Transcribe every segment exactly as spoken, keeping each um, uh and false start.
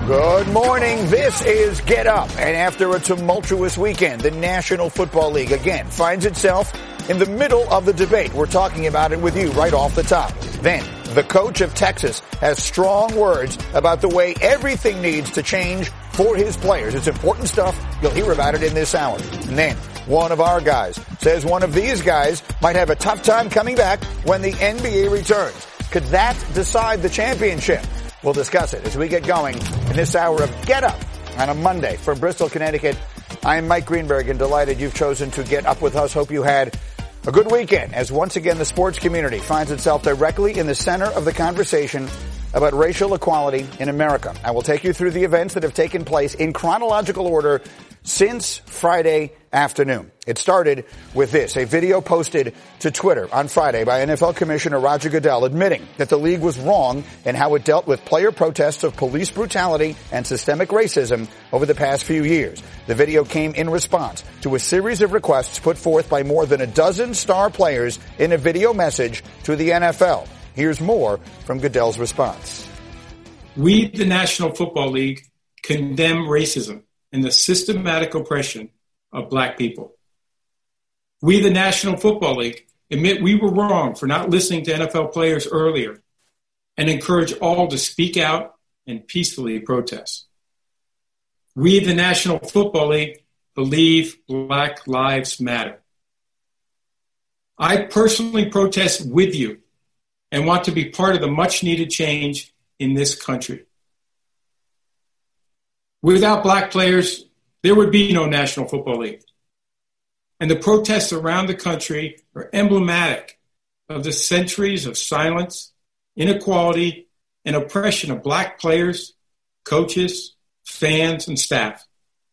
Good morning. This is Get Up. And after a tumultuous weekend, the National Football League again finds itself in the middle of the debate. We're talking about it with you right off the top. Then, the coach of Texas has strong words about the way everything needs to change for his players. It's important stuff. You'll hear about it in this hour. And then, one of our guys says one of these guys might have a tough time coming back when the N B A returns. Could that decide the championship? We'll discuss it as we get going in this hour of Get Up on a Monday from Bristol, Connecticut. I'm Mike Greenberg and delighted you've chosen to get up with us. Hope you had a good weekend as once again the sports community finds itself directly in the center of the conversation about racial equality in America. I will take you through the events that have taken place in chronological order since Friday afternoon. It started with this, a video posted to Twitter on Friday by N F L Commissioner Roger Goodell admitting that the league was wrong in how it dealt with player protests of police brutality and systemic racism over the past few years. The video came in response to a series of requests put forth by more than a dozen star players in a video message to the N F L. Here's more from Goodell's response. We, the National Football League, condemn racism and the systematic oppression of black people. We, the National Football League, admit we were wrong for not listening to N F L players earlier and encourage all to speak out and peacefully protest. We, the National Football League, believe Black Lives Matter. I personally protest with you and want to be part of the much-needed change in this country. Without black players, there would be no National Football League. And the protests around the country are emblematic of the centuries of silence, inequality, and oppression of black players, coaches, fans, and staff.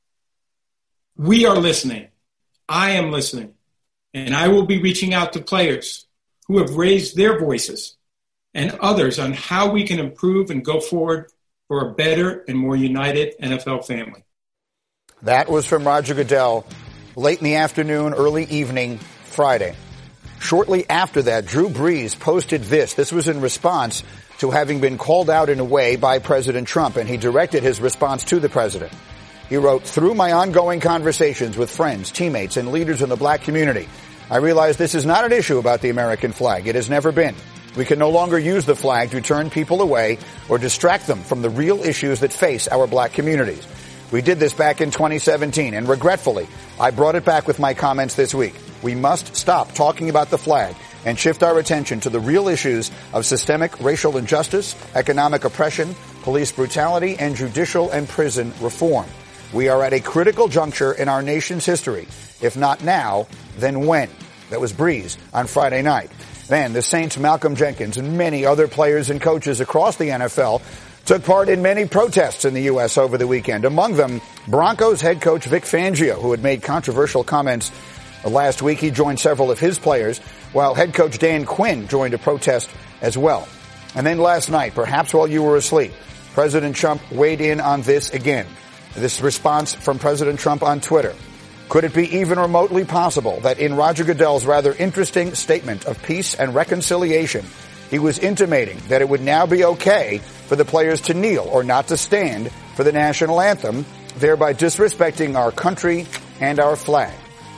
We are listening. I am listening. And I will be reaching out to players who have raised their voices and others on how we can improve and go forward for a better and more united N F L family. That was from Roger Goodell late in the afternoon, early evening, Friday. Shortly after that, Drew Brees posted this. This was in response to having been called out in a way by President Trump, and he directed his response to the president. He wrote, "Through my ongoing conversations with friends, teammates, and leaders in the black community, I realize this is not an issue about the American flag. It has never been. We can no longer use the flag to turn people away or distract them from the real issues that face our black communities. We did this back in twenty seventeen, and regretfully, I brought it back with my comments this week. We must stop talking about the flag and shift our attention to the real issues of systemic racial injustice, economic oppression, police brutality, and judicial and prison reform. We are at a critical juncture in our nation's history. If not now, then when?" That was Brees on Friday night. Then the Saints' Malcolm Jenkins and many other players and coaches across the N F L took part in many protests in the U S over the weekend. Among them, Broncos head coach Vic Fangio, who had made controversial comments last week. He joined several of his players, while head coach Dan Quinn joined a protest as well. And then last night, perhaps while you were asleep, President Trump weighed in on this again. This response from President Trump on Twitter. Could it be even remotely possible that in Roger Goodell's rather interesting statement of peace and reconciliation, he was intimating that it would now be okay for the players to kneel or not to stand for the national anthem, thereby disrespecting our country and our flag?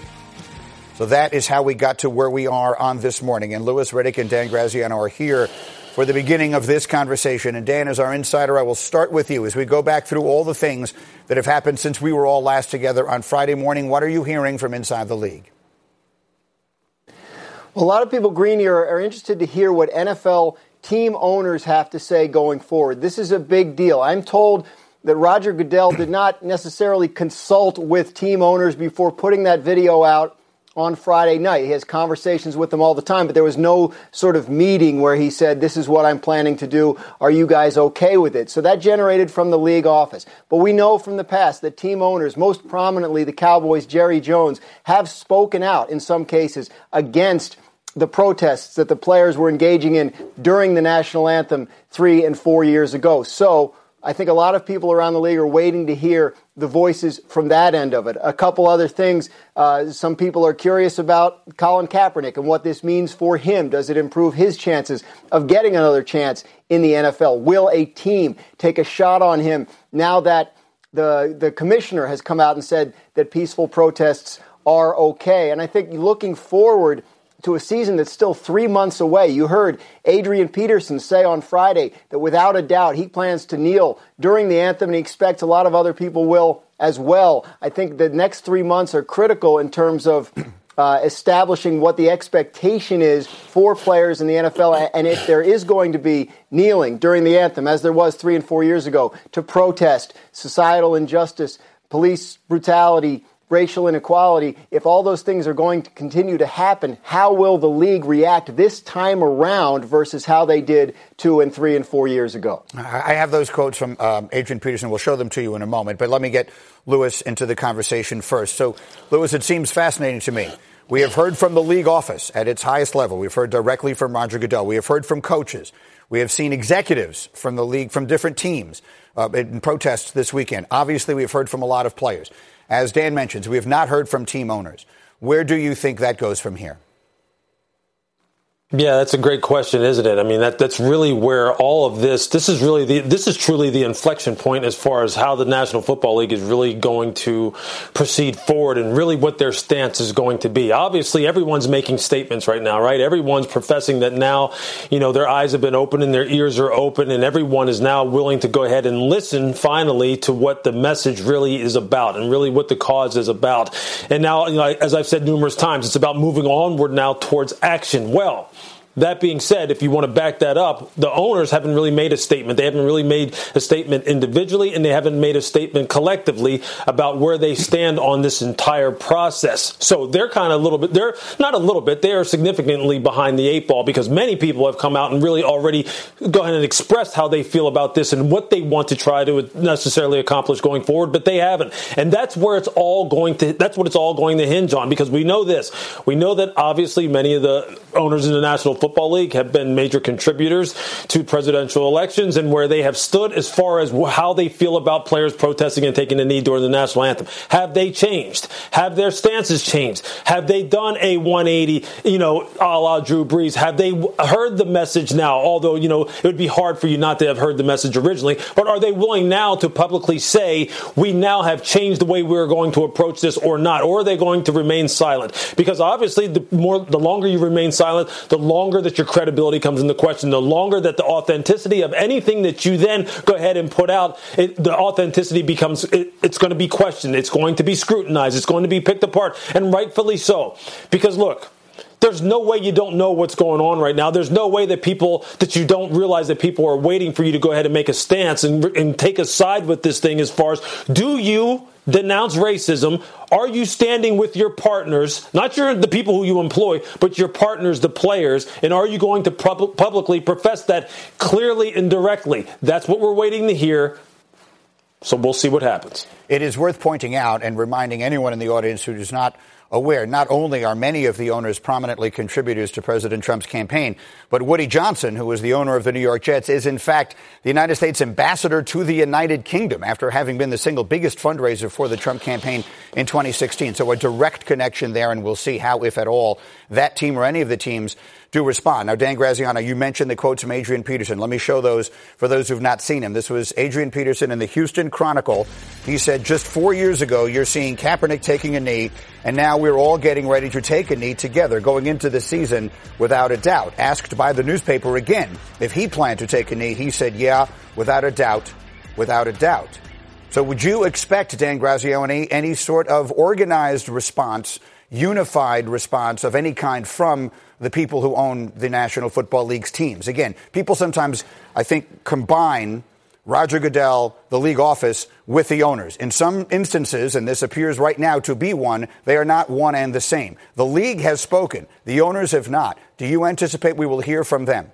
So that is how we got to where we are on this morning. And Louis Riddick and Dan Graziano are here for the beginning of this conversation. And Dan, as our insider, I will start with you as we go back through all the things that have happened since we were all last together on Friday morning. What are you hearing from inside the league? Well, a lot of people, Greeny, are, are interested to hear what N F L team owners have to say going forward. This is a big deal. I'm told that Roger Goodell did not necessarily consult with team owners before putting that video out on Friday night. He has conversations with them all the time, but there was no sort of meeting where he said, this is what I'm planning to do. Are you guys okay with it? So that generated from the league office. But we know from the past that team owners, most prominently the Cowboys' Jerry Jones, have spoken out in some cases against the protests that the players were engaging in during the national anthem three and four years ago. So I think a lot of people around the league are waiting to hear the voices from that end of it. A couple other things. Uh, some people are curious about Colin Kaepernick and what this means for him. Does it improve his chances of getting another chance in the N F L? Will a team take a shot on him now that the the commissioner has come out and said that peaceful protests are okay? And I think looking forward to a season that's still three months away. You heard Adrian Peterson say on Friday that without a doubt he plans to kneel during the anthem, and he expects a lot of other people will as well. I think the next three months are critical in terms of uh, establishing what the expectation is for players in the N F L, and if there is going to be kneeling during the anthem, as there was three and four years ago, to protest societal injustice, police brutality, racial inequality, if all those things are going to continue to happen, how will the league react this time around versus how they did two and three and four years ago? I have those quotes from um, Adrian Peterson. We'll show them to you in a moment, but let me get Louis into the conversation first. So, Louis, it seems fascinating to me. We have heard from the league office at its highest level. We've heard directly from Roger Goodell. We have heard from coaches. We have seen executives from the league, from different teams uh, in protests this weekend. Obviously, we've heard from a lot of players. As Dan mentions, we have not heard from team owners. Where do you think that goes from here? Yeah, that's a great question, isn't it? I mean, that that's really where all of this, this is really the, this is truly the inflection point as far as how the National Football League is really going to proceed forward and really what their stance is going to be. Obviously, everyone's making statements right now, right? Everyone's professing that now, you know, their eyes have been open and their ears are open, and everyone is now willing to go ahead and listen finally to what the message really is about and really what the cause is about. And now, you know, as I've said numerous times, it's about moving onward now towards action. Well, that being said, if you want to back that up, the owners haven't really made a statement. They haven't really made a statement individually, and they haven't made a statement collectively about where they stand on this entire process. So they're kind of a little bit, they're not a little bit, they are significantly behind the eight ball, because many people have come out and really already go ahead and expressed how they feel about this and what they want to try to necessarily accomplish going forward, but they haven't. And that's where it's all going to, that's what it's all going to hinge on, because we know this. We know that obviously many of the owners in the National Football League have been major contributors to presidential elections, and where they have stood as far as how they feel about players protesting and taking a knee during the national anthem. Have they changed? Have their stances changed? Have they done a one eighty, you know, a la Drew Brees? Have they heard the message now? Although, you know, it would be hard for you not to have heard the message originally, but are they willing now to publicly say, we now have changed the way we're going to approach this, or not? Or are they going to remain silent? Because obviously, the more, the longer you remain silent, the longer that your credibility comes into question, the longer that the authenticity of anything that you then go ahead and put out, it, the authenticity becomes, it, it's going to be questioned. It's going to be scrutinized. It's going to be picked apart, and rightfully so. Because look, there's no way you don't know what's going on right now. There's no way that people, that you don't realize that people are waiting for you to go ahead and make a stance and, and take a side with this thing, as far as, do you denounce racism? Are you standing with your partners, not your the people who you employ, but your partners, the players? And are you going to pub- publicly profess that clearly and directly? That's what we're waiting to hear. So we'll see what happens. It is worth pointing out and reminding anyone in the audience who is not aware, not only are many of the owners prominently contributors to President Trump's campaign, but Woody Johnson, who is the owner of the New York Jets, is in fact the United States ambassador to the United Kingdom after having been the single biggest fundraiser for the Trump campaign in twenty sixteen. So a direct connection there, and we'll see how, if at all, that team or any of the teams do respond. Now, Dan Graziano, you mentioned the quotes from Adrian Peterson. Let me show those for those who've not seen him. This was Adrian Peterson in the Houston Chronicle. He said, just four years ago, you're seeing Kaepernick taking a knee, and now we're all getting ready to take a knee together going into the season without a doubt. Asked by the newspaper again if he planned to take a knee, he said, yeah, without a doubt, without a doubt. So would you expect, Dan Graziano, any, any sort of organized response, unified response of any kind from the people who own the National Football League's teams? Again, people sometimes, I think, combine Roger Goodell, the league office, with the owners. In some instances, and this appears right now to be one, they are not one and the same. The league has spoken. The owners have not. Do you anticipate we will hear from them?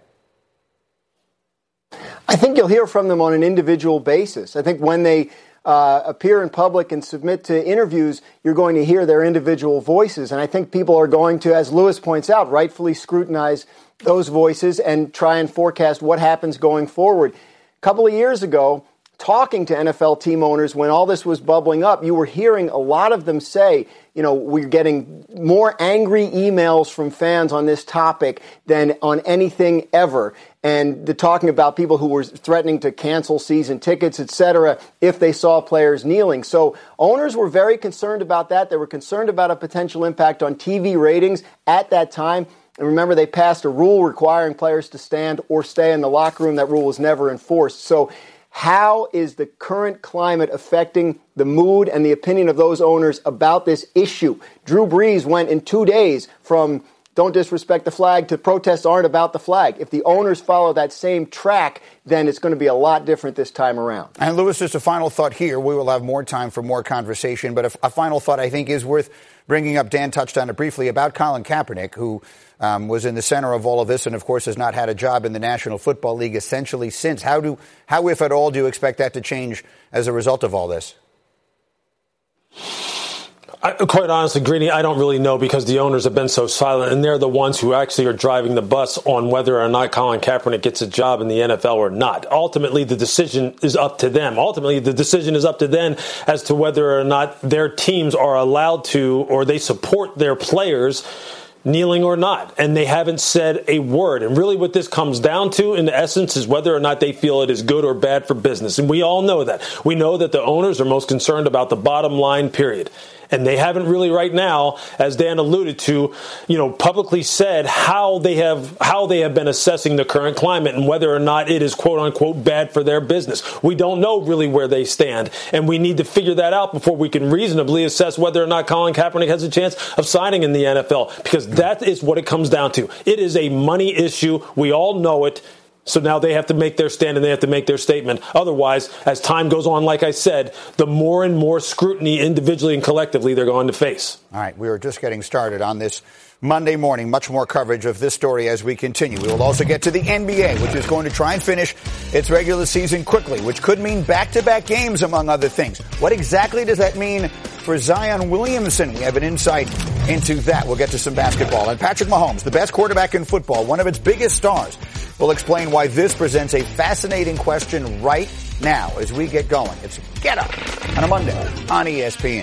I think you'll hear from them on an individual basis. I think when they Uh, appear in public and submit to interviews, you're going to hear their individual voices. And I think people are going to, as Louis points out, rightfully scrutinize those voices and try and forecast what happens going forward. A couple of years ago, talking to N F L team owners when all this was bubbling up, you were hearing a lot of them say, you know, we're getting more angry emails from fans on this topic than on anything ever. And they're talking about people who were threatening to cancel season tickets, et cetera, if they saw players kneeling. So owners were very concerned about that. They were concerned about a potential impact on T V ratings at that time. And remember, they passed a rule requiring players to stand or stay in the locker room. That rule was never enforced. So how is the current climate affecting the mood and the opinion of those owners about this issue? Drew Brees went in two days from don't disrespect the flag to protests aren't about the flag. If the owners follow that same track, then it's going to be a lot different this time around. And Louis, just a final thought here. We will have more time for more conversation, but a, a final thought I think is worth bringing up. Dan touched on it briefly about Colin Kaepernick, who Um, was in the center of all of this and, of course, has not had a job in the National Football League essentially since. How do, how, if at all, do you expect that to change as a result of all this? I, quite honestly, Greeny, I don't really know because the owners have been so silent, and they're the ones who actually are driving the bus on whether or not Colin Kaepernick gets a job in the N F L or not. Ultimately, the decision is up to them. Ultimately, the decision is up to them as to whether or not their teams are allowed to or they support their players kneeling or not, and they haven't said a word. And really what this comes down to, in essence, is whether or not they feel it is good or bad for business. And we all know that. We know that the owners are most concerned about the bottom line, period. And they haven't really right now, as Dan alluded to, you know, publicly said how they have how they have been assessing the current climate and whether or not it is quote unquote bad for their business. We don't know really where they stand, and we need to figure that out before we can reasonably assess whether or not Colin Kaepernick has a chance of signing in the N F L, because that is what it comes down to. It is a money issue. We all know it. So now they have to make their stand and they have to make their statement. Otherwise, as time goes on, like I said, the more and more scrutiny individually and collectively they're going to face. All right, we are just getting started on this Monday morning. Much more coverage of this story as we continue. We will also get to the N B A, which is going to try and finish its regular season quickly, which could mean back-to-back games, among other things. What exactly does that mean for Zion Williamson? We have an insight into that. We'll get to some basketball. And Patrick Mahomes, the best quarterback in football, one of its biggest stars, will explain why this presents a fascinating question right now as we get going. It's Get Up on a Monday on E S P N.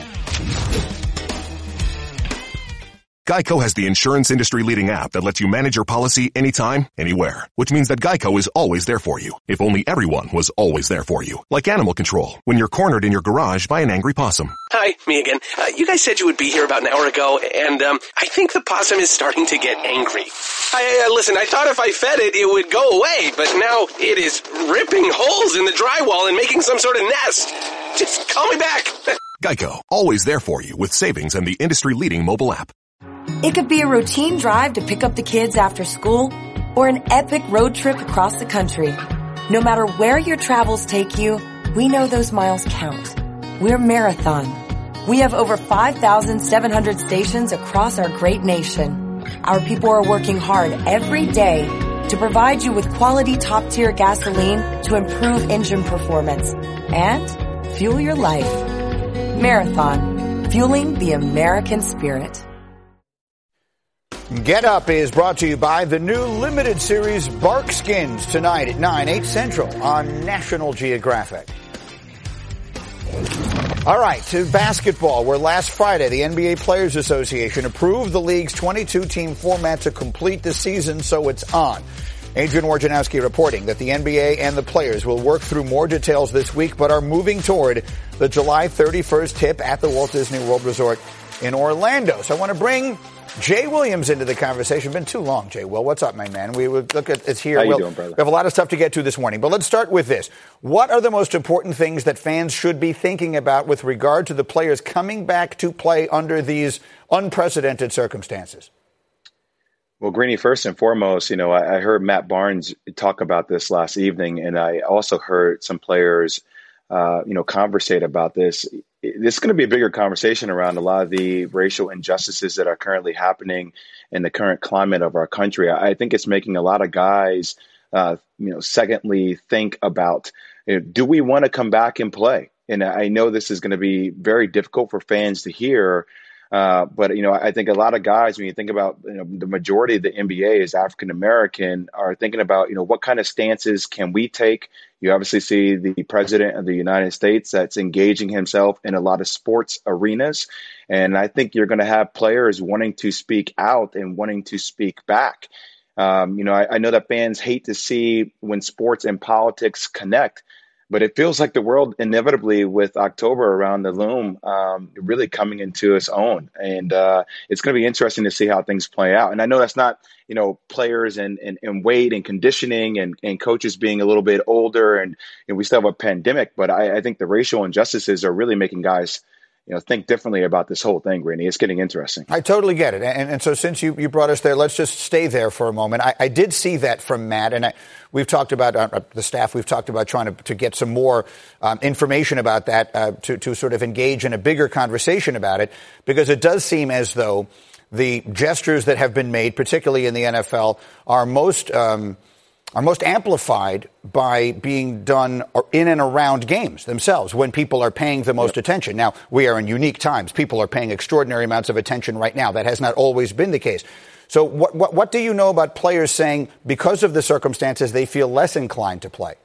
Geico has the insurance industry-leading app that lets you manage your policy anytime, anywhere. Which means that Geico is always there for you, if only everyone was always there for you. Like animal control, when you're cornered in your garage by an angry possum. Hi, me again. Uh, you guys said you would be here about an hour ago, and um, I think the possum is starting to get angry. I, uh, listen, I thought if I fed it, it would go away, but now it is ripping holes in the drywall and making some sort of nest. Just call me back. Geico, always there for you with savings and the industry-leading mobile app. It could be a routine drive to pick up the kids after school or an epic road trip across the country. No matter where your travels take you, we know those miles count. We're Marathon. We have over five thousand seven hundred stations across our great nation. Our people are working hard every day to provide you with quality top-tier gasoline to improve engine performance and fuel your life. Marathon, fueling the American spirit. Get Up is brought to you by the new limited series Barkskins tonight at nine, eight Central on National Geographic. All right, to basketball, where last Friday the N B A Players Association approved the league's twenty-two team format to complete the season, so it's on. Adrian Wojnarowski reporting that the N B A and the players will work through more details this week, but are moving toward the July thirty-first tip at the Walt Disney World Resort in Orlando. So I want to bring Jay Williams into the conversation. Been too long, Jay. Well, what's up, my man? We would look at it's here. How you we'll, doing, brother? We have a lot of stuff to get to this morning, but let's start with this. What are the most important things that fans should be thinking about with regard to the players coming back to play under these unprecedented circumstances? Well, Greeny, first and foremost, you know, I, I heard Matt Barnes talk about this last evening, and I also heard some players, uh, you know, conversate about this. This is going to be a bigger conversation around a lot of the racial injustices that are currently happening in the current climate of our country. I think it's making a lot of guys, uh, you know, secondly, think about, you know, do we want to come back and play? And I know this is going to be very difficult for fans to hear, Uh, but, you know, I think a lot of guys, when you think about, you know, the majority of the N B A is African American, are thinking about, you know, what kind of stances can we take? You obviously see the president of the United States that's engaging himself in a lot of sports arenas. And I think you're going to have players wanting to speak out and wanting to speak back. Um, you know, I, I know that fans hate to see when sports and politics connect, but it feels like the world inevitably with October around the loom, um, really coming into its own. And uh, it's going to be interesting to see how things play out. And I know that's not, you know, players and, and, and weight and conditioning and, and coaches being a little bit older and, and we still have a pandemic, but I, I think the racial injustices are really making guys, you know, think differently about this whole thing, Greeny. It's getting interesting. I totally get it. And, and so since you, you brought us there, let's just stay there for a moment. I, I did see that from Matt, and I, we've talked about, uh, the staff, we've talked about trying to, to get some more um, information about that uh, to, to sort of engage in a bigger conversation about it, because it does seem as though the gestures that have been made, particularly in the N F L, are most um, are most amplified by being done in and around games themselves when people are paying the most yep. attention. Now, we are in unique times. People are paying extraordinary amounts of attention right now. That has not always been the case. So what, what, what do you know about players saying because of the circumstances they feel less inclined to play?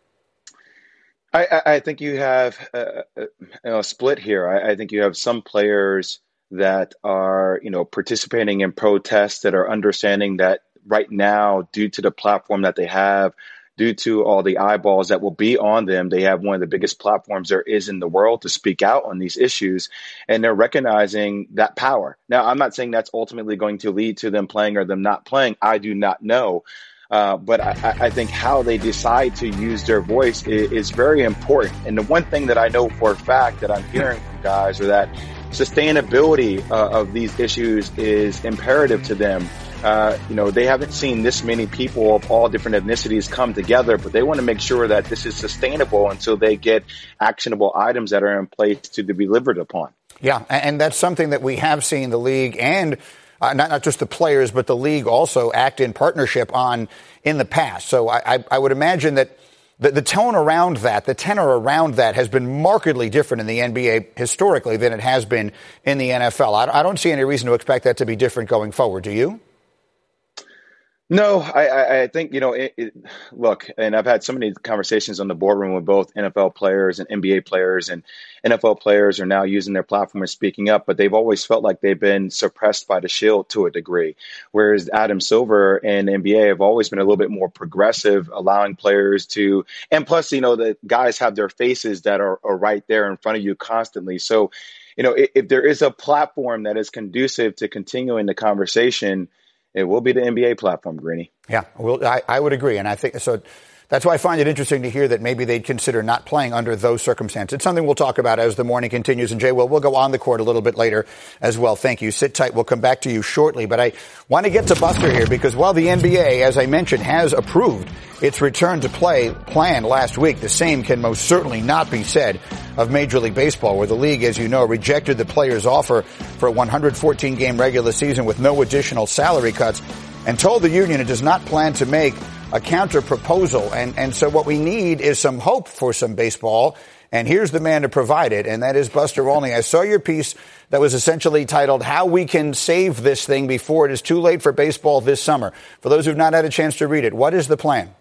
I, I think you have a, a, a split here. I, I think you have some players that are, you know, participating in protests that are understanding that right now, due to the platform that they have, due to all the eyeballs that will be on them, they have one of the biggest platforms there is in the world to speak out on these issues. And they're recognizing that power. Now, I'm not saying that's ultimately going to lead to them playing or them not playing. I do not know. Uh, but I, I think how they decide to use their voice is, is very important. And the one thing that I know for a fact that I'm hearing from guys are that sustainability uh, of these issues is imperative to them. Uh, you know, they haven't seen this many people of all different ethnicities come together, but they want to make sure that this is sustainable until they get actionable items that are in place to be delivered upon. Yeah, and that's something that we have seen the league and uh, not, not just the players, but the league also act in partnership on in the past. So I, I, I would imagine that the, the tone around that, the tenor around that has been markedly different in the N B A historically than it has been in the N F L. I, I don't see any reason to expect that to be different going forward. Do you? No, I, I think, you know, it, it, look, and I've had so many conversations on the boardroom with both N F L players and N B A players, and N F L players are now using their platform and speaking up, but they've always felt like they've been suppressed by the shield to a degree. Whereas Adam Silver and N B A have always been a little bit more progressive, allowing players to, and plus, you know, the guys have their faces that are, are right there in front of you constantly. So, you know, if, if there is a platform that is conducive to continuing the conversation, it will be the N B A platform, Greeny. Yeah, well, I, I would agree. And I think so. That's why I find it interesting to hear that maybe they'd consider not playing under those circumstances. It's something we'll talk about as the morning continues. And Jay, well, we'll go on the court a little bit later as well. Thank you. Sit tight. We'll come back to you shortly. But I want to get to Buster here because while the N B A, as I mentioned, has approved its return to play plan last week, the same can most certainly not be said of Major League Baseball, where the league, as you know, rejected the players' offer for a one hundred fourteen game regular season with no additional salary cuts and told the union it does not plan to make a counter proposal. And, and so what we need is some hope for some baseball. And here's the man to provide it, and that is Buster Olney. I saw your piece that was essentially titled, How We Can Save This Thing Before It Is Too Late for Baseball This Summer. For those who've not had a chance to read it, what is the plan?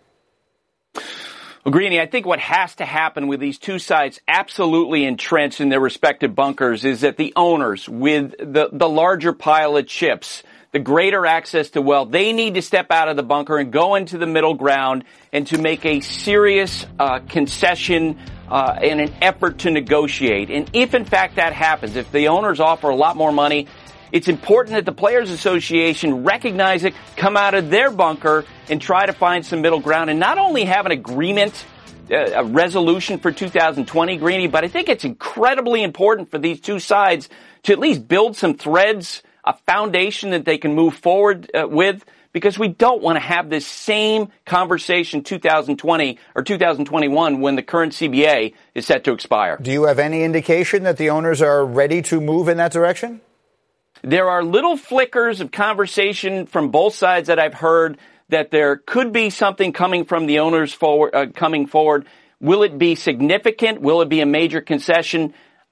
Well, Greeny, I think what has to happen with these two sides absolutely entrenched in their respective bunkers is that the owners, with the, the larger pile of chips, the greater access to wealth, they need to step out of the bunker and go into the middle ground and to make a serious uh, concession uh, in an effort to negotiate. And if, in fact, that happens, if the owners offer a lot more money, it's important that the Players Association recognize it, come out of their bunker, and try to find some middle ground and not only have an agreement, uh, a resolution for two thousand twenty, Greeny, but I think it's incredibly important for these two sides to at least build some threads, a foundation that they can move forward uh, with, because we don't want to have this same conversation two thousand twenty or two thousand twenty-one when the current C B A is set to expire. Do you have any indication that the owners are ready to move in that direction? There are little flickers of conversation from both sides that I've heard that there could be something coming from the owners forward, uh, coming forward. Will it be significant? Will it be a major concession?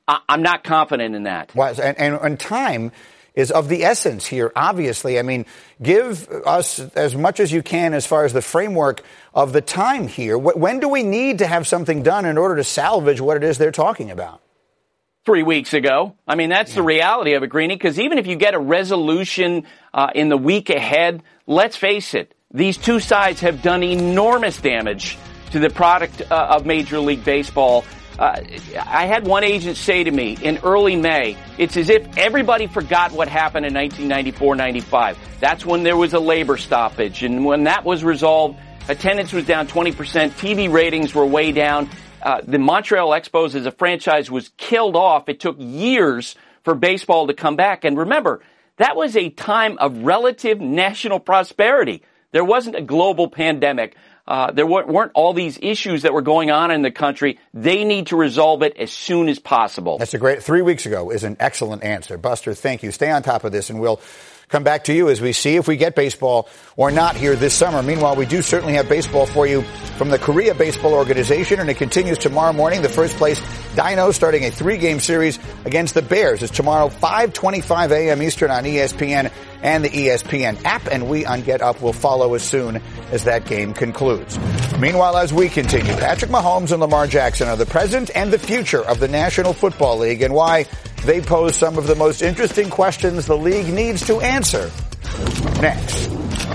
I- I'm not confident in that. Well, and, and, and time is of the essence here, obviously. I mean, give us as much as you can as far as the framework of the time here. When do we need to have something done in order to salvage what it is they're talking about? Three weeks ago. I mean, that's yeah. the reality of it, Greeny, because even if you get a resolution uh, in the week ahead, let's face it, these two sides have done enormous damage to the product uh, of Major League Baseball. Uh, I had one agent say to me in early May, it's as if everybody forgot what happened in nineteen ninety-four ninety-five. That's when there was a labor stoppage. And when that was resolved, attendance was down twenty percent. T V ratings were way down. Uh, the Montreal Expos as a franchise was killed off. It took years for baseball to come back. And remember, that was a time of relative national prosperity. There wasn't a global pandemic. Uh, there weren't all these issues that were going on in the country. They need to resolve it as soon as possible. That's a great, three weeks ago is an excellent answer. Buster, thank you. Stay on top of this and we'll come back to you as we see if we get baseball or not here this summer. Meanwhile, we do certainly have baseball for you from the Korea Baseball Organization, and it continues tomorrow morning. The first place Dinos starting a three-game series against the Bears. It's tomorrow, five twenty-five a.m. Eastern on E S P N and the E S P N app, and we on Get Up will follow as soon as that game concludes. Meanwhile, as we continue, Patrick Mahomes and Lamar Jackson are the present and the future of the National Football League, and why they pose some of the most interesting questions the league needs to answer. Next.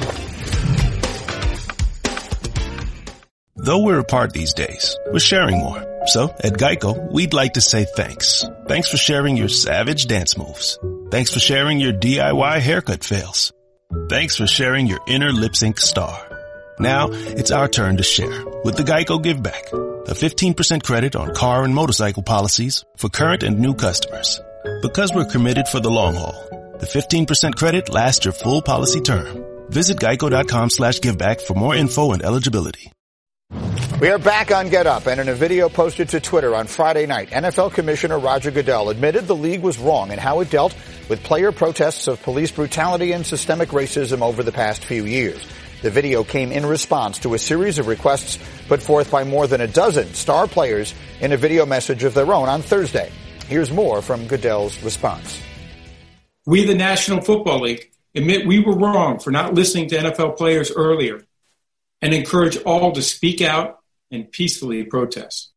Though we're apart these days, we're sharing more. So, at Geico, we'd like to say thanks. Thanks for sharing your savage dance moves. Thanks for sharing your D I Y haircut fails. Thanks for sharing your inner lip sync star. Now, it's our turn to share with the Geico Give Back. A fifteen percent credit on car and motorcycle policies for current and new customers. Because we're committed for the long haul, the fifteen percent credit lasts your full policy term. Visit geico.com slash giveback for more info and eligibility. We are back on Get Up, and in a video posted to Twitter on Friday night, N F L Commissioner Roger Goodell admitted the league was wrong in how it dealt with player protests of police brutality and systemic racism over the past few years. The video came in response to a series of requests put forth by more than a dozen star players in a video message of their own on Thursday. Here's more from Goodell's response. We, the National Football League, admit we were wrong for not listening to N F L players earlier and encourage all to speak out and peacefully protest.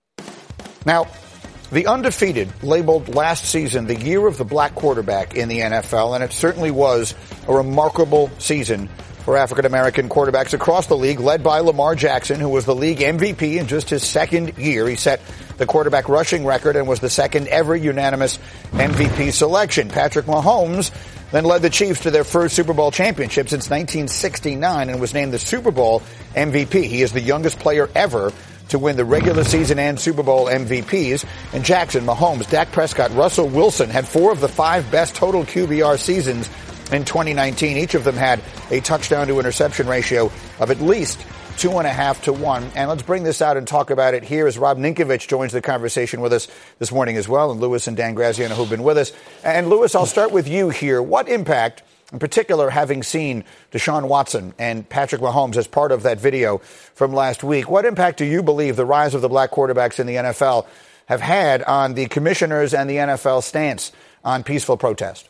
Now, the undefeated labeled last season the year of the black quarterback in the N F L, and it certainly was a remarkable season for African-American quarterbacks across the league, led by Lamar Jackson, who was the league M V P in just his second year. He set the quarterback rushing record and was the second ever unanimous M V P selection. Patrick Mahomes then led the Chiefs to their first Super Bowl championship since nineteen sixty-nine and was named the Super Bowl M V P. He is the youngest player ever to win the regular season and Super Bowl M V Ps. And Jackson, Mahomes, Dak Prescott, Russell Wilson had four of the five best total Q B R seasons in twenty nineteen. Each of them had a touchdown to interception ratio of at least two and a half to one. And let's bring this out and talk about it here as Rob Ninkovich joins the conversation with us this morning as well, and Lewis and Dan Graziano who've been with us. And Lewis, I'll start with you here. What impact, in particular, having seen Deshaun Watson and Patrick Mahomes as part of that video from last week, what impact do you believe the rise of the black quarterbacks in the N F L have had on the commissioners and the N F L stance on peaceful protest?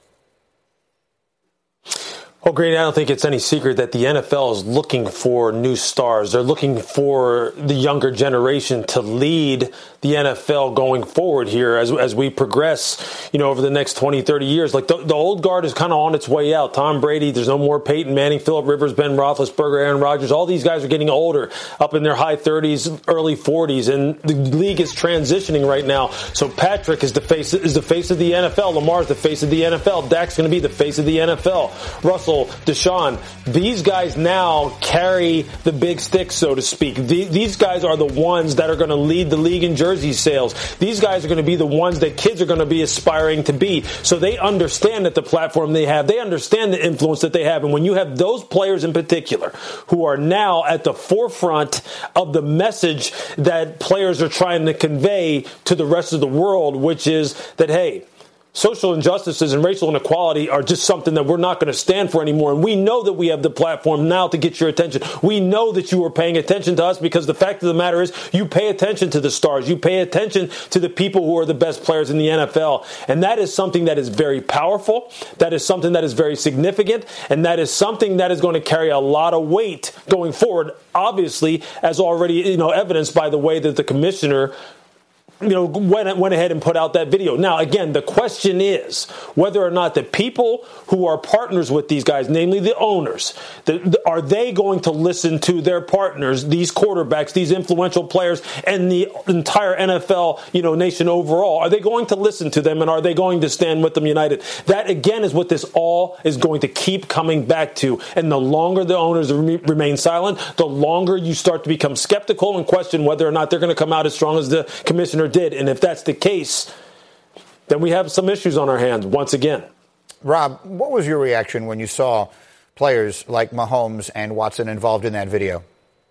Well, Grady, I don't think it's any secret that the N F L is looking for new stars. They're looking for the younger generation to lead the N F L going forward here as as we progress, you know, over the next twenty, thirty years. Like the, the old guard is kind of on its way out. Tom Brady, there's no more Peyton Manning, Phillip Rivers, Ben Roethlisberger, Aaron Rodgers. All these guys are getting older, up in their high thirties, early forties, and the league is transitioning right now. So Patrick is the face is the face of the N F L. Lamar's the face of the N F L. Dak's going to be the face of the N F L. Russell, Deshaun, these guys now carry the big stick, so to speak. The, these guys are the ones that are going to lead the league in jersey sales. These guys are going to be the ones that kids are going to be aspiring to be. So they understand that the platform they have, they understand the influence that they have. And when you have those players in particular who are now at the forefront of the message that players are trying to convey to the rest of the world, which is that, hey, social injustices and racial inequality are just something that we're not going to stand for anymore. And we know that we have the platform now to get your attention. We know that you are paying attention to us because the fact of the matter is you pay attention to the stars. You pay attention to the people who are the best players in the N F L. And that is something that is very powerful. That is something that is very significant. And that is something that is going to carry a lot of weight going forward, obviously, as already, you know, evidenced by the way that the commissioner you know, went, went ahead and put out that video. Now, again, the question is whether or not the people who are partners with these guys, namely the owners, the, the, are they going to listen to their partners, these quarterbacks, these influential players, and the entire N F L, you know, nation overall? Are they going to listen to them, and are they going to stand with them united? That, again, is what this all is going to keep coming back to. And the longer the owners re- remain silent, the longer you start to become skeptical and question whether or not they're going to come out as strong as the commissioner did. And if that's the case, then we have some issues on our hands once again. Rob, what was your reaction when you saw players like Mahomes and Watson involved in that video?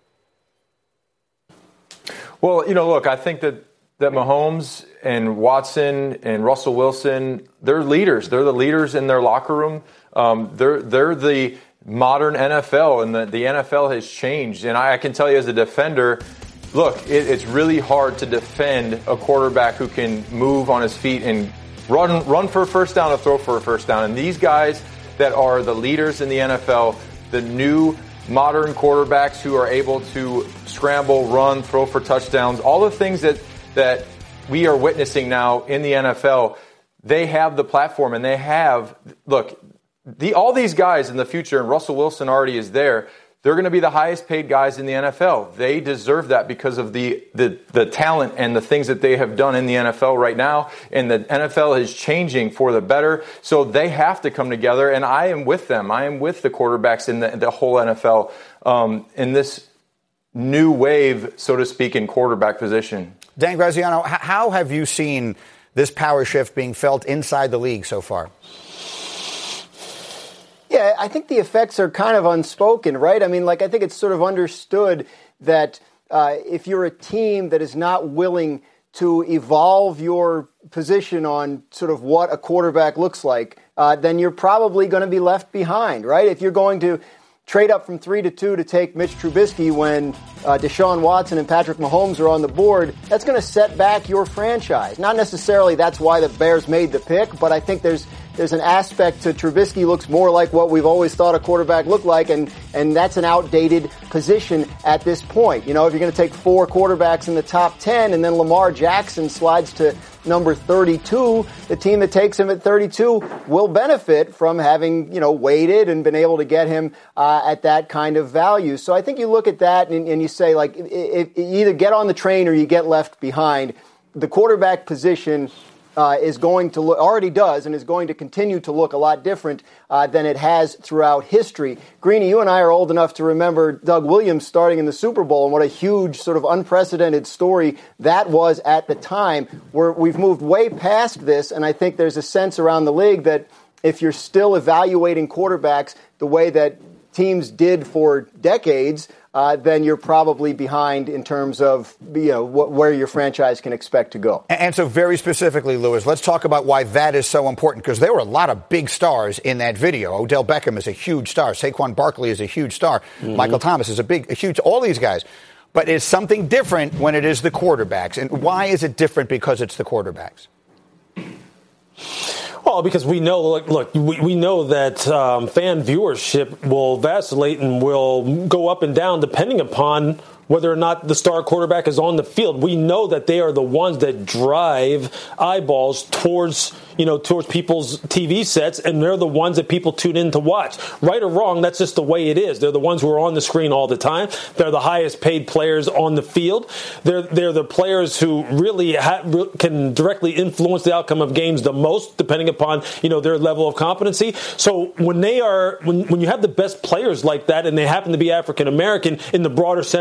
Well, you know, look, I think that, that Mahomes and Watson and Russell Wilson, they're leaders. They're the leaders in their locker room. Um, they're they're the modern N F L, and the, the N F L has changed. And I, I can tell you as a defender, look, it, it's really hard to defend a quarterback who can move on his feet and run run for a first down or throw for a first down. And these guys that are the leaders in the N F L, the new modern quarterbacks who are able to scramble, run, throw for touchdowns, all the things that, that we are witnessing now in the N F L, they have the platform and they have, look, the, all these guys in the future, and Russell Wilson already is there, they're going to be the highest paid guys in the N F L. They deserve that because of the, the, the talent and the things that they have done in the N F L right now. And the N F L is changing for the better. So they have to come together. And I am with them. I am with the quarterbacks in the, the whole N F L um, in this new wave, so to speak, in quarterback position. Dan Graziano, how have you seen this power shift being felt inside the league so far? Yeah, I think the effects are kind of unspoken, right? I mean, like, I think it's sort of understood that uh, if you're a team that is not willing to evolve your position on sort of what a quarterback looks like, uh, then you're probably going to be left behind, right? If you're going to trade up from three to two to take Mitch Trubisky when uh, Deshaun Watson and Patrick Mahomes are on the board, that's going to set back your franchise. Not necessarily that's why the Bears made the pick, but I think there's there's an aspect to Trubisky looks more like what we've always thought a quarterback looked like, and, and that's an outdated position at this point. You know, if you're going to take four quarterbacks in the top ten and then Lamar Jackson slides to number thirty-two, the team that takes him at thirty-two will benefit from having, you know, waited and been able to get him uh, at that kind of value. So I think you look at that and, and you say, like, if, if you either get on the train or you get left behind. The quarterback position Uh, is going to look, already does, and is going to continue to look a lot different uh, than it has throughout history. Greeny, you and I are old enough to remember Doug Williams starting in the Super Bowl, and what a huge sort of unprecedented story that was at the time. We're, we've moved way past this, and I think there's a sense around the league that if you're still evaluating quarterbacks the way that teams did for decades, uh, then you're probably behind in terms of, you know, wh- where your franchise can expect to go. And, and so very specifically, Lewis, let's talk about why that is so important, because there were a lot of big stars in that video. Odell Beckham is a huge star. Saquon Barkley is a huge star. Mm-hmm. Michael Thomas is a big, a huge, all these guys. But it's something different when it is the quarterbacks. And why is it different because it's the quarterbacks? Well, because we know, look, look we, we know that um, fan viewership will vacillate and will go up and down depending upon whether or not the star quarterback is on the field. We know that they are the ones that drive eyeballs towards, you know, towards people's T V sets, and they're the ones that people tune in to watch. Right or wrong, that's just the way it is. They're the ones who are on the screen all the time. They're the highest paid players on the field. They're they're the players who really ha- can directly influence the outcome of games the most, depending upon, you know, their level of competency. So when they are, when when you have the best players like that, and they happen to be African American in the broader sense of, you know,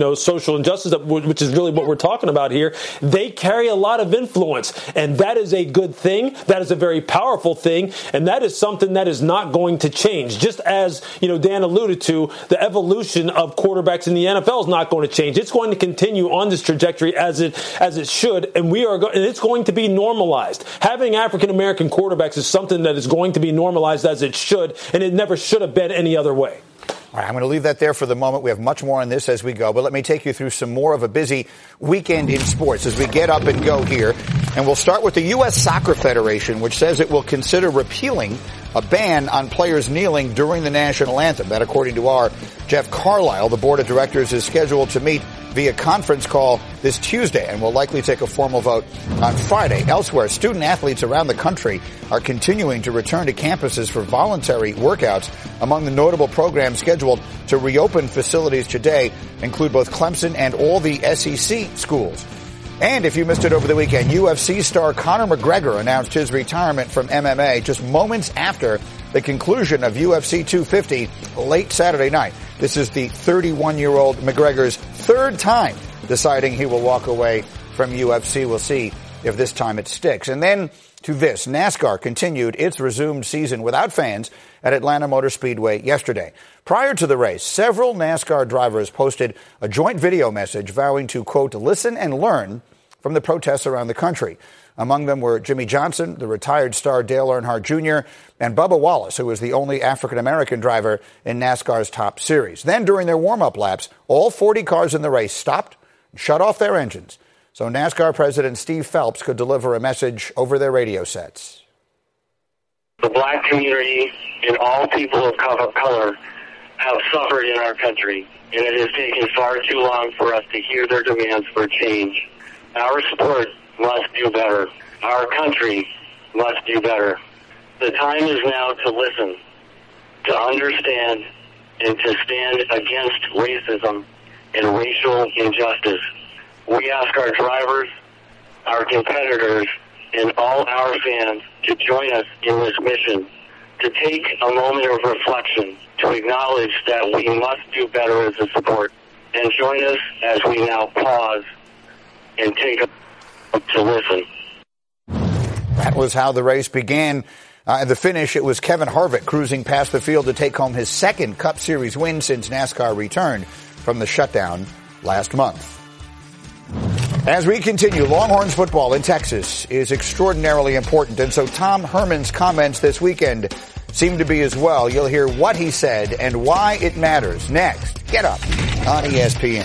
know, social injustice, which is really what we're talking about here, they carry a lot of influence. And that is a good thing. That is a very powerful thing. And that is something that is not going to change. Just as, you know, Dan alluded to, the evolution of quarterbacks in the N F L is not going to change. It's going to continue on this trajectory as it as it should. And we are go- and it's going to be normalized. Having African American quarterbacks is something that is going to be normalized as it should. And it never should have been any other way. All right, I'm going to leave that there for the moment. We have much more on this as we go, but let me take you through some more of a busy weekend in sports as we get up and go here. And we'll start with the U S Soccer Federation, which says it will consider repealing a ban on players kneeling during the national anthem. That, according to our Jeff Carlisle, the board of directors is scheduled to meet via conference call this Tuesday and will likely take a formal vote on Friday. Elsewhere, student athletes around the country are continuing to return to campuses for voluntary workouts. Among the notable programs scheduled to reopen facilities today include both Clemson and all the S E C schools. And if you missed it over the weekend, U F C star Conor McGregor announced his retirement from M M A just moments after the conclusion of U F C two fifty late Saturday night. This is the thirty-one-year-old McGregor's third time deciding he will walk away from U F C. We'll see if this time it sticks. And then to this, NASCAR continued its resumed season without fans at Atlanta Motor Speedway yesterday. Prior to the race, several NASCAR drivers posted a joint video message vowing to, quote, listen and learn from the protests around the country. Among them were Jimmy Johnson, the retired star Dale Earnhardt Junior, and Bubba Wallace, who was the only African-American driver in NASCAR's top series. Then, during their warm-up laps, all forty cars in the race stopped and shut off their engines so NASCAR President Steve Phelps could deliver a message over their radio sets. The black community and all people of color have suffered in our country, and it has taken far too long for us to hear their demands for change. Our sport must do better. Our country must do better. The time is now to listen, to understand, and to stand against racism and racial injustice. We ask our drivers, our competitors, and all our fans to join us in this mission, to take a moment of reflection, to acknowledge that we must do better as a sport, and join us as we now pause and take a to listen. That was how the race began. Uh, at the finish, it was Kevin Harvick cruising past the field to take home his second Cup Series win since NASCAR returned from the shutdown last month. As we continue, Longhorns football in Texas is extraordinarily important, and so Tom Herman's comments this weekend seem to be as well. You'll hear what he said and why it matters next. Get Up on E S P N.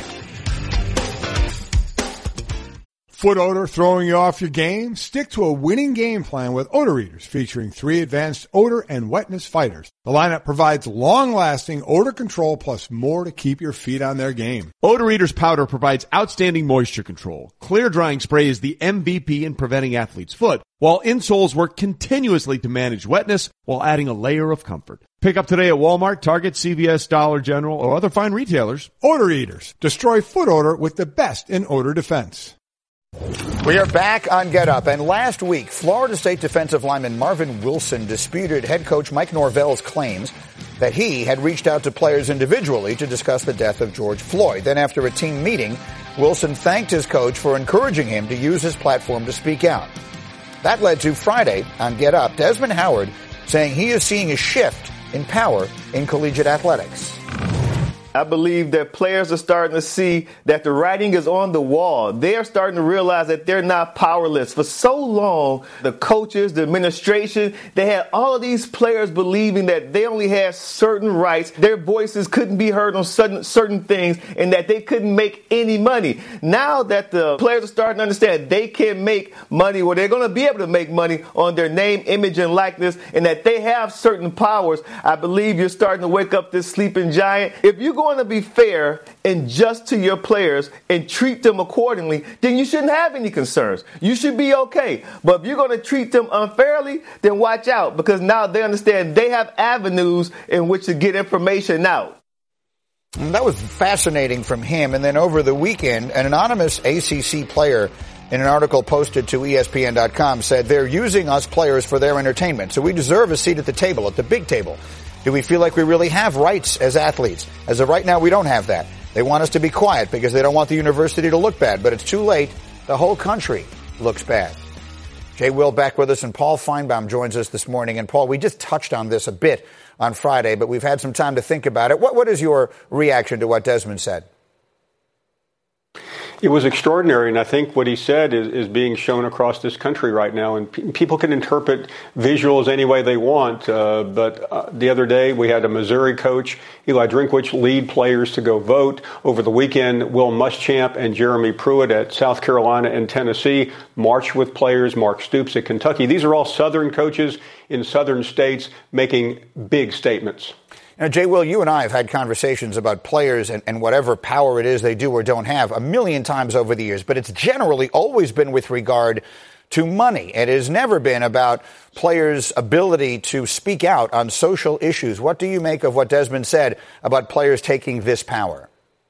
Foot odor throwing you off your game? Stick to a winning game plan with Odor Eaters, featuring three advanced odor and wetness fighters. The lineup provides long-lasting odor control plus more to keep your feet on their game. Odor Eaters powder provides outstanding moisture control. Clear drying spray is the M V P in preventing athlete's foot, while insoles work continuously to manage wetness while adding a layer of comfort. Pick up today at Walmart, Target, C V S, Dollar General, or other fine retailers. Odor Eaters. Destroy foot odor with the best in odor defense. We are back on Get Up, and last week, Florida State defensive lineman Marvin Wilson disputed head coach Mike Norvell's claims that he had reached out to players individually to discuss the death of George Floyd. Then after a team meeting, Wilson thanked his coach for encouraging him to use his platform to speak out. That led to Friday on Get Up, Desmond Howard saying he is seeing a shift in power in collegiate athletics. I believe that players are starting to see that the writing is on the wall. They are starting to realize that they're not powerless. For so long, the coaches, the administration, they had all of these players believing that they only had certain rights. Their voices couldn't be heard on certain, certain things and that they couldn't make any money. Now that the players are starting to understand they can make money, or they're going to be able to make money on their name, image, and likeness, and that they have certain powers, I believe you're starting to wake up this sleeping giant. If you go going to be fair and just to your players and treat them accordingly, then you shouldn't have any concerns. You should be okay. But if you're going to treat them unfairly, then watch out, because now they understand they have avenues in which to get information out. And that was fascinating from him. And then over the weekend, an anonymous A C C player in an article posted to E S P N dot com said they're using us players for their entertainment, so we deserve a seat at the table, at the big table. Do we feel like we really have rights as athletes? As of right now, we don't have that. They want us to be quiet because they don't want the university to look bad. But it's too late. The whole country looks bad. Jay Will back with us, and Paul Feinbaum joins us this morning. And, Paul, we just touched on this a bit on Friday, but we've had some time to think about it. What, what is your reaction to what Desmond said? It was extraordinary, and I think what he said is, is being shown across this country right now, and pe- people can interpret visuals any way they want, uh, but uh, the other day we had a Missouri coach, Eli Drinkwitz, lead players to go vote. Over the weekend, Will Muschamp and Jeremy Pruitt at South Carolina and Tennessee marched with players, Mark Stoops at Kentucky. These are all Southern coaches in Southern states making big statements. Now, Jay Will, you and I have had conversations about players and, and whatever power it is they do or don't have a million times over the years, but it's generally always been with regard to money. It has never been about players' ability to speak out on social issues. What do you make of what Desmond said about players taking this power?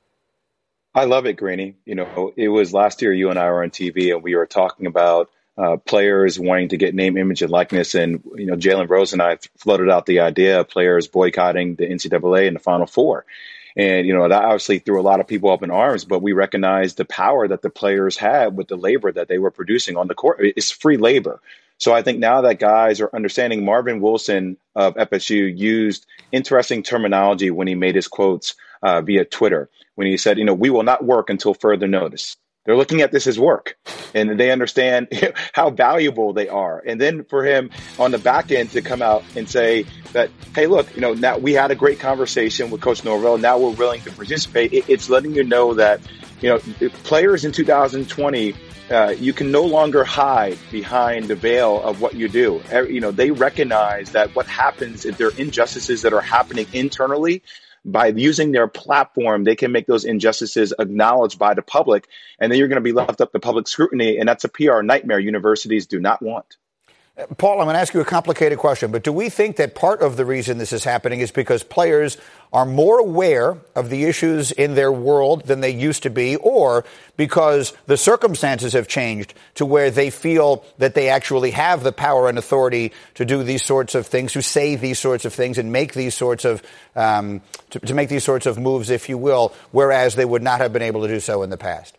I love it, Greeny. You know, it was last year you and I were on T V and we were talking about Uh, players wanting to get name, image, and likeness. And, you know, Jalen Rose and I floated out the idea of players boycotting the N C double A and the Final Four. And, you know, that obviously threw a lot of people up in arms, but we recognized the power that the players had with the labor that they were producing on the court. It's free labor. So I think now that guys are understanding, Marvin Wilson of F S U used interesting terminology when he made his quotes uh, via Twitter, when he said, you know, we will not work until further notice. They're looking at this as work, and they understand how valuable they are. And then for him on the back end to come out and say that, hey, look, you know, now we had a great conversation with Coach Norvell. Now we're willing to participate. It's letting you know that, you know, players in two thousand twenty, uh, you can no longer hide behind the veil of what you do. You know, they recognize that what happens if there are injustices that are happening internally. By using their platform, they can make those injustices acknowledged by the public, and then you're going to be left up to public scrutiny, and that's a P R nightmare universities do not want. Paul, I'm going to ask you a complicated question, but do we think that part of the reason this is happening is because players are more aware of the issues in their world than they used to be, or because the circumstances have changed to where they feel that they actually have the power and authority to do these sorts of things, to say these sorts of things and make these sorts of um, to, to make these sorts of moves, if you will, whereas they would not have been able to do so in the past?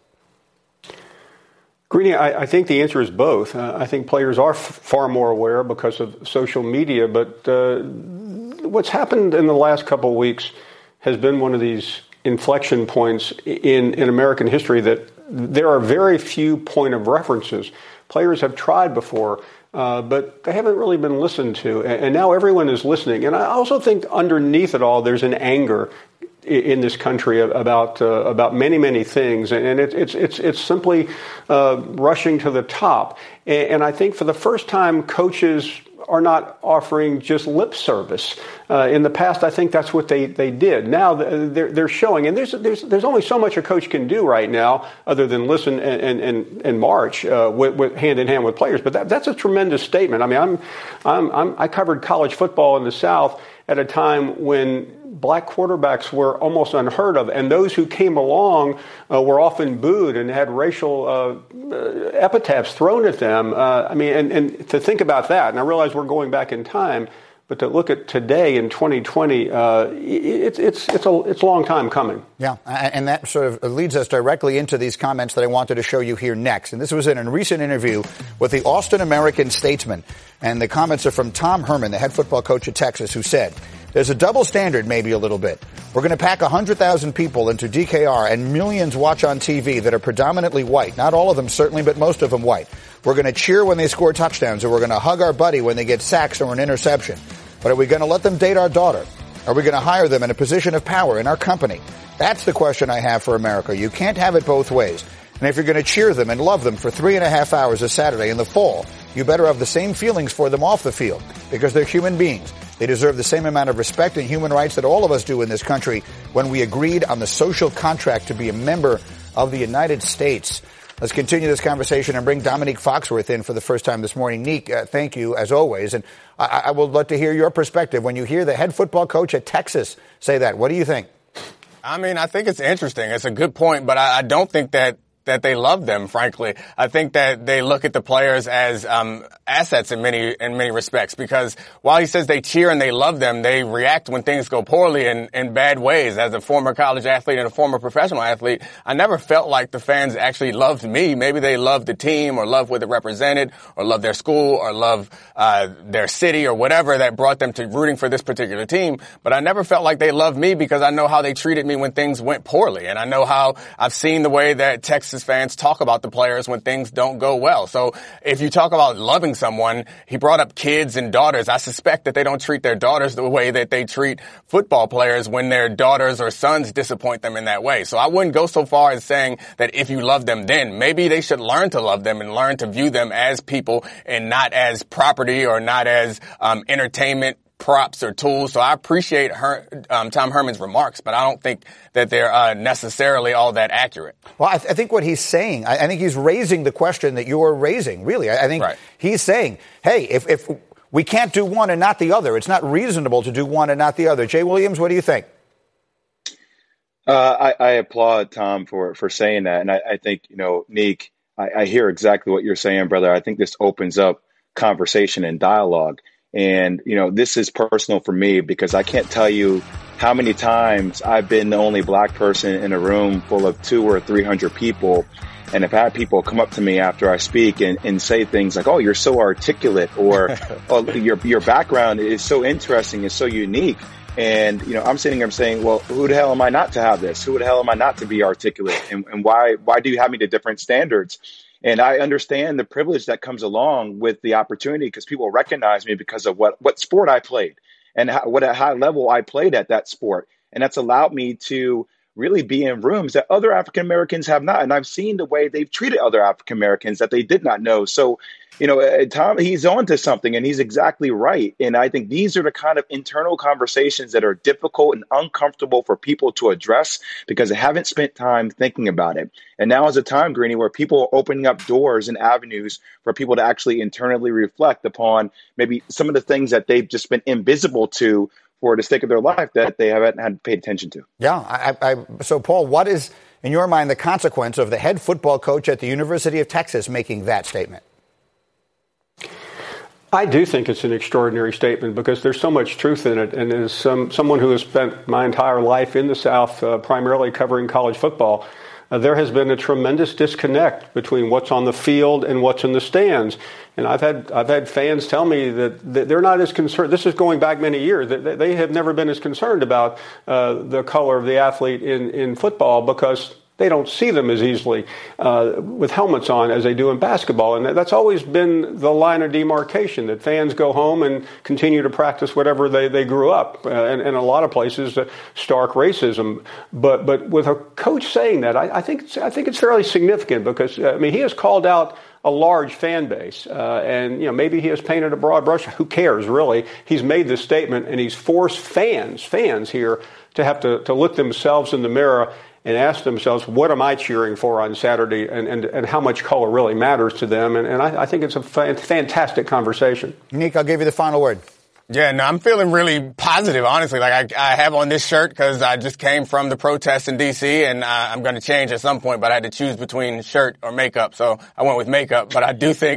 Greeny, I, I think the answer is both. Uh, I think players are f- far more aware because of social media, but uh, what's happened in the last couple of weeks has been one of these inflection points in, in American history that there are very few point of references. Players have tried before, uh, but they haven't really been listened to, and, and now everyone is listening. And I also think underneath it all, there's an anger in this country about uh, about many many things, and it, it's it's it's simply uh, rushing to the top. And, and I think for the first time, coaches are not offering just lip service. Uh, in the past, I think that's what they, they did. Now they're they're showing, and there's there's there's only so much a coach can do right now, other than listen and and and, and march uh, with, with hand in hand with players. But that, that's a tremendous statement. I mean, I'm I'm, I'm I covered college football in the South at a time when black quarterbacks were almost unheard of, and those who came along uh, were often booed and had racial uh, epithets thrown at them. Uh, I mean, and, and to think about that, and I realize we're going back in time, but to look at today in twenty twenty, uh, it's it's it's a it's a long time coming. Yeah, and that sort of leads us directly into these comments that I wanted to show you here next. And this was in a recent interview with the Austin American-Statesman, and the comments are from Tom Herman, the head football coach at Texas, who said, "There's a double standard, maybe a little bit. We're going to pack one hundred thousand people into D K R and millions watch on T V that are predominantly white. Not all of them, certainly, but most of them white. We're going to cheer when they score touchdowns, or we're going to hug our buddy when they get sacks or an interception. But are we going to let them date our daughter? Are we going to hire them in a position of power in our company? That's the question I have for America. You can't have it both ways. And if you're going to cheer them and love them for three and a half hours a Saturday in the fall, you better have the same feelings for them off the field, because they're human beings. They deserve the same amount of respect and human rights that all of us do in this country when we agreed on the social contract to be a member of the United States." Let's continue this conversation and bring Dominique Foxworth in for the first time this morning. Neek, uh, thank you, as always. And I, I would love to hear your perspective when you hear the head football coach at Texas say that. What do you think? I mean, I think it's interesting. It's a good point, but I, I don't think that that they love them, frankly. I think that they look at the players as um assets in many in many respects, because while he says they cheer and they love them, they react when things go poorly in, in bad ways. As a former college athlete and a former professional athlete, I never felt like the fans actually loved me. Maybe they loved the team or loved what it represented or loved their school or loved uh their city or whatever that brought them to rooting for this particular team. But I never felt like they loved me because I know how they treated me when things went poorly. And I know how I've seen the way that Texas fans talk about the players when things don't go well. So if you talk about loving someone, he brought up kids and daughters. I suspect that they don't treat their daughters the way that they treat football players when their daughters or sons disappoint them in that way. So I wouldn't go so far as saying that if you love them then, maybe they should learn to love them and learn to view them as people and not as property or not as um entertainment props or tools. So I appreciate her, um, Tom Herman's remarks, but I don't think that they're uh, necessarily all that accurate. Well, I, th- I think what he's saying, I, I think he's raising the question that you're raising, really. I, I think right. he's saying, hey, if, if we can't do one and not the other, it's not reasonable to do one and not the other. Jay Williams, what do you think? Uh, I, I applaud Tom for, for saying that. And I, I think, you know, Neek, I, I hear exactly what you're saying, brother. I think this opens up conversation and dialogue. And, you know, this is personal for me because I can't tell you how many times I've been the only black person in a room full of two or three hundred people. And I've had people come up to me after I speak and, and say things like, oh, you're so articulate, or oh, your your background is so interesting, it's so unique. And, you know, I'm sitting here saying, well, who the hell am I not to have this? Who the hell am I not to be articulate? And, and why why do you have me to different standards? And I understand the privilege that comes along with the opportunity because people recognize me because of what, what sport I played and how, what at high level I played at that sport. And that's allowed me to really be in rooms that other African Americans have not. And I've seen the way they've treated other African Americans that they did not know. So, you know, Tom, he's on to something and he's exactly right. And I think these are the kind of internal conversations that are difficult and uncomfortable for people to address because they haven't spent time thinking about it. And now is a time, Greeny, where people are opening up doors and avenues for people to actually internally reflect upon maybe some of the things that they've just been invisible to for the sake of their life that they haven't had paid attention to. Yeah. I, I, so, Paul, what is, in your mind, the consequence of the head football coach at the University of Texas making that statement? I do think it's an extraordinary statement because there's so much truth in it. And as some, someone who has spent my entire life in the South, uh, primarily covering college football, uh, there has been a tremendous disconnect between what's on the field and what's in the stands. And I've had I've had fans tell me that they're not as concerned. This is going back many years. That they have never been as concerned about uh, the color of the athlete in, in football because they don't see them as easily uh, with helmets on as they do in basketball. And that's always been the line of demarcation, that fans go home and continue to practice whatever they, they grew up. Uh, and, and a lot of places, uh, stark racism. But but with a coach saying that, I, I think it's, I think it's fairly significant because, uh, I mean, he has called out a large fan base. Uh, and, you know, maybe he has painted a broad brush. Who cares, really? He's made this statement, and he's forced fans, fans here, to have to, to look themselves in the mirror and ask themselves, what am I cheering for on Saturday, and, and, and how much color really matters to them. And, and I, I think it's a fa- fantastic conversation. Nick, I'll give you the final word. Yeah, no, I'm feeling really positive, honestly. Like, I, I have on this shirt because I just came from the protests in D C, and I, I'm going to change at some point, but I had to choose between shirt or makeup, so I went with makeup. But I do think,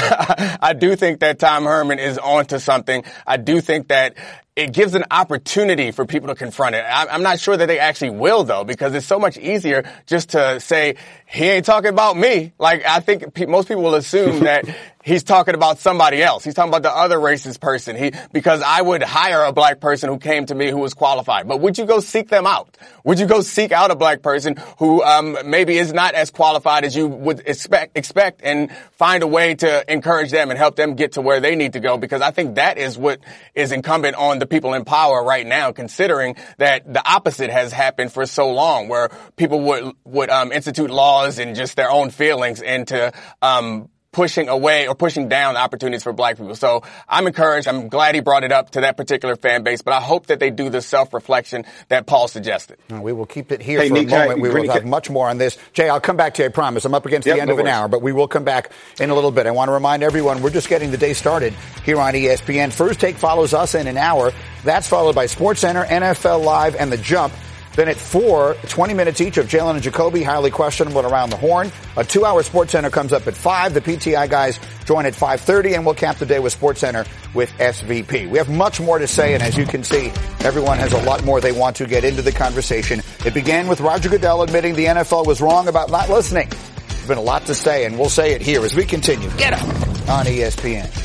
I do think that Tom Herman is onto something. I do think that it gives an opportunity for people to confront it. I'm not sure that they actually will, though, because it's so much easier just to say, he ain't talking about me. Like, I think pe- most people will assume that he's talking about somebody else. He's talking about the other racist person. He, because I would hire a black person who came to me who was qualified. But would you go seek them out? Would you go seek out a black person who, um, maybe is not as qualified as you would expect, expect and find a way to encourage them and help them get to where they need to go? Because I think that is what is incumbent on the people in power right now, considering that the opposite has happened for so long, where people would, would, um, institute laws and just their own feelings into, um, pushing away or pushing down opportunities for black people. So I'm encouraged. I'm glad he brought it up to that particular fan base, but I hope that they do the self-reflection that Paul suggested. We will keep it here hey, for Nick, a moment. I, we will have much more on this. Jay, I'll come back to you, I promise. I'm up against yep, the end no of an worries. hour, but we will come back in a little bit. I want to remind everyone we're just getting the day started here on E S P N. First Take follows us in an hour. That's followed by SportsCenter, N F L Live, and The Jump. Then at four, twenty minutes each of Jalen and Jacoby, highly questionable around the horn. A two-hour Sports Center comes up at five. The P T I guys join at five thirty, and we'll cap the day with Sports Center with S V P. We have much more to say, and as you can see, everyone has a lot more they want to get into the conversation. It began with Roger Goodell admitting the N F L was wrong about not listening. There's been a lot to say, and we'll say it here as we continue. Get up on E S P N.